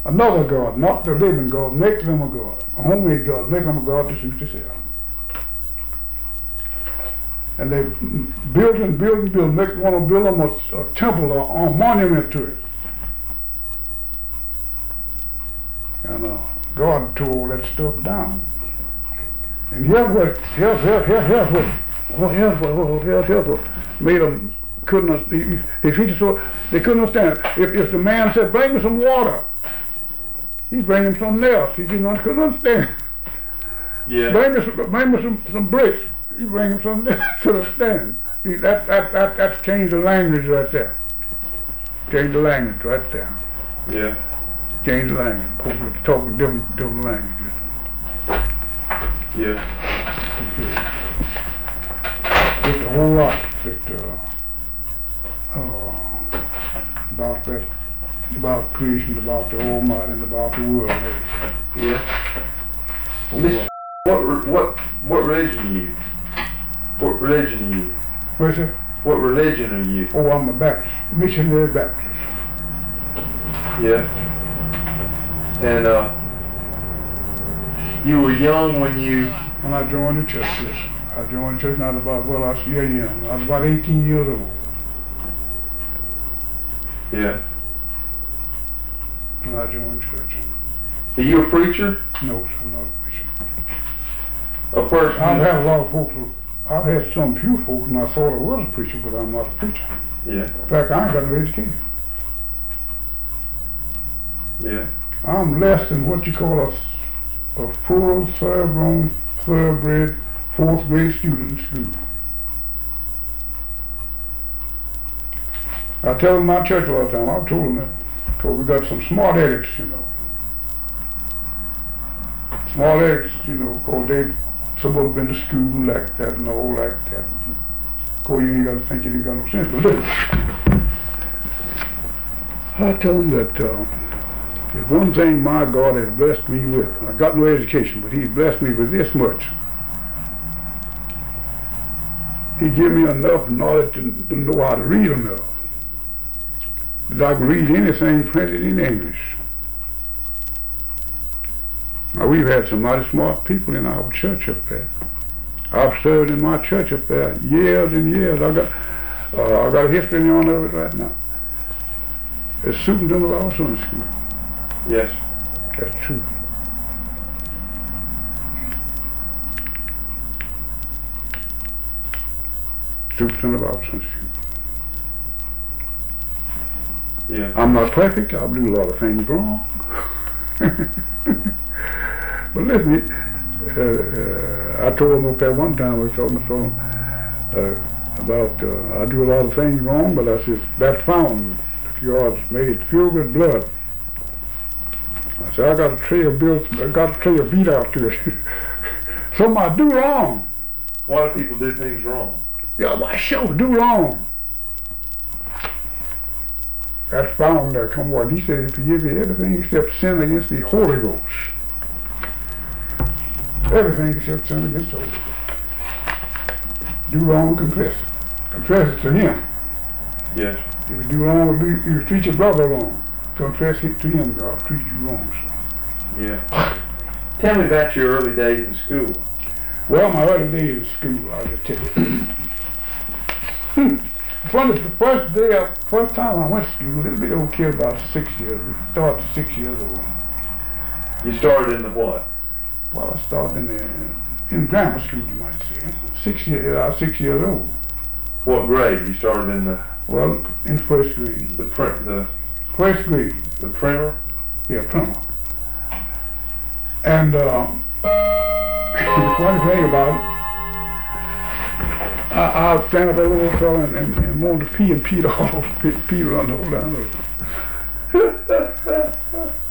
another God, not the living God, make them a God, a homemade God, make them a God to suit yourself. And they build and build and build, want to build them a temple or a monument to it. And God tore all that stuff down. And here's what made them couldn't, if he so they couldn't understand. If the man said, bring me some water, he'd bring him something else. He couldn't understand. Yeah. Bring me some bricks. He'd bring him something else to understand. See, that's changed the language right there. Change the language right there. Yeah. Change the language. People talking different languages. Yeah. There's a whole lot about creation, about the Almighty, and about the world. Yeah. What religion are you? What religion are you? What's it? What religion are you? Oh, I'm a Baptist, missionary Baptist. Yeah. And you were young when I joined the church. Yes. I joined the church not about, well, I was young. I was about 18 years old. Yeah. When I joined the church. Are you a preacher? No, I'm not a preacher. A person? I've had a lot of folks, I've had some few folks, and I thought I was a preacher, but I'm not a preacher. Yeah. In fact, I ain't got no education. Yeah. I'm less than what you call a full, third-grown, thoroughbred, fourth grade student in school. I tell them in my church all the time, I've told them that, because we got some smart addicts, you know. Smart addicts, you know, because some of them been to school like that and all like that. Of course, you ain't got to think you ain't got no sense, but listen. I tell them that there's one thing my God has blessed me with. I got no education, but He's blessed me with this much. He gave me enough knowledge to know how to read enough. That I can read anything printed in English. Now, we've had some mighty smart people in our church up there. I've served in my church up there years and years. I got a history on of it right now. It's superintendent of our Sunday school. Yes. That's true. Superintendent of our Sunday school. Yeah. I'm not perfect. I do a lot of things wrong. But listen, I told him up there one time, I was talking to him about, I do a lot of things wrong, but I said, that's found. If yours made feel-good blood. I said, I got a tray of beat out to it. Something I do wrong. A lot of people do things wrong. Yeah, why sure, do wrong. That's found there. Come what? He said, if you give you everything except sin against the Holy Ghost. Everything except sin against the Holy Ghost. Do wrong, confess it. Confess it to Him. Yes. If you do wrong, you treat your brother wrong. Confess it to Him, God treat you wrong, son. Yeah. Tell me about your early days in school. Well, my early days in school, I'll just tell you. The first time I went to school, a little bit old kid, about 6 years. We started 6 years old. You started in the what? Well, I started in grammar school, you might say. 6 years old. What grade? You started in the? Well, in first grade. The first grade. The primer? Yeah, primer. And the funny thing about it, I'd stand up at a little fella and want to pee and peed all over, pee around the whole down.